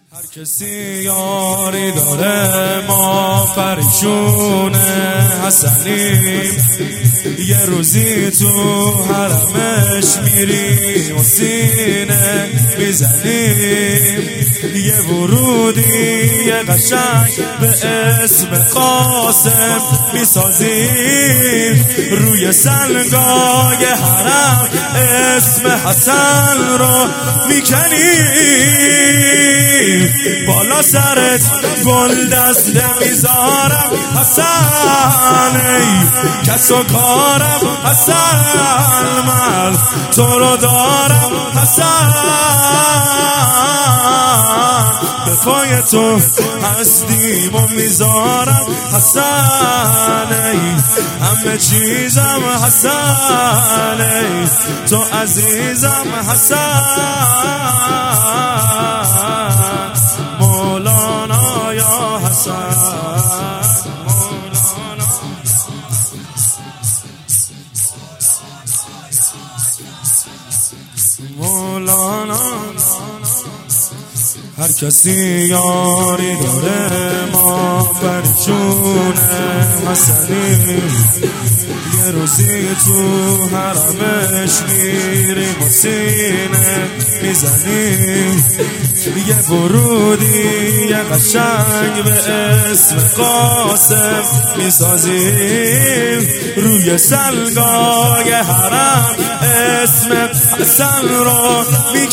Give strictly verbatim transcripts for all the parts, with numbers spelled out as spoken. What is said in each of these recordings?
هر کسی یاری داره ما پریشونه حسنیم، یه روزی تو حرمش میریم و سینه میزنیم، یه ورودی یه قشنگ به اسم قاسم میسازیم، روی سنگای حرم اسم حسن رو میکنیم، بالا سرت گل دسته میذارم حسن، ای کس و کارم حسن، من تو رو دارم حسن، به پای تو هستیم و میذارم حسن، ای همه چیزم حسن، ای تو عزیزم حسن، مولانا یا حسن، مولانا. هر کسی یاری داره ما پریشونه حسنیم، یه روزی تو حرمش میریم و سینه میزنیم، یه ورودی یه قشنگ به اسم قاسم میسازیم، روی سلگای حرم اسم حسن رو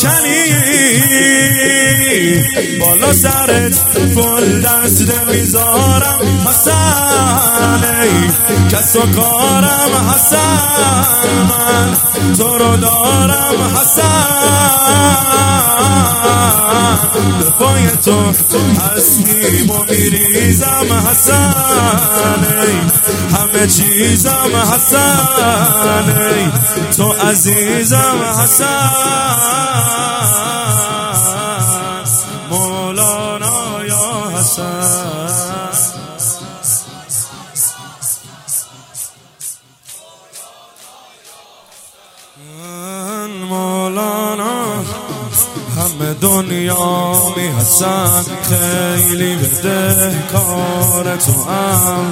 میکنیم، بالا سرت گل دسته میذارم حسن، ای کس و کارم حسن، من تو رو دارم حسن، به پای تو هستیم و میریزم حسن، ای همه چیزم حسن، ای تو عزیزم حسن، مولانا یا حسن. مولانا همه دنیا می حسن، خیلی بده کار تو هم،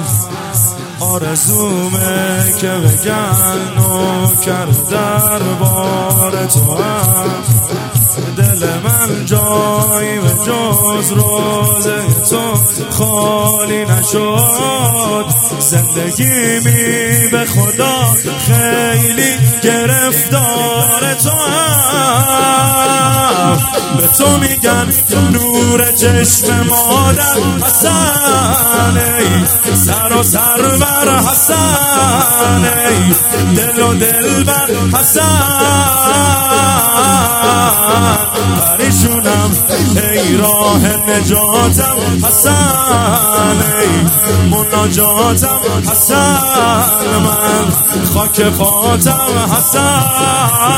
آرزومه که بگن نوکر در بار تو هم، دل من جایی به جز روزه تو خالی نشد، زندگیمی به خدا خیلی گرفتار تو هم، به تو میگن نور چشم مادر حسن، ای سر و سر بر حسن، ای دل و دل بر حسن، پریشونم ای راه نجاتم حسن، ای مناجاتم حسن، من خاک پاتم حسن،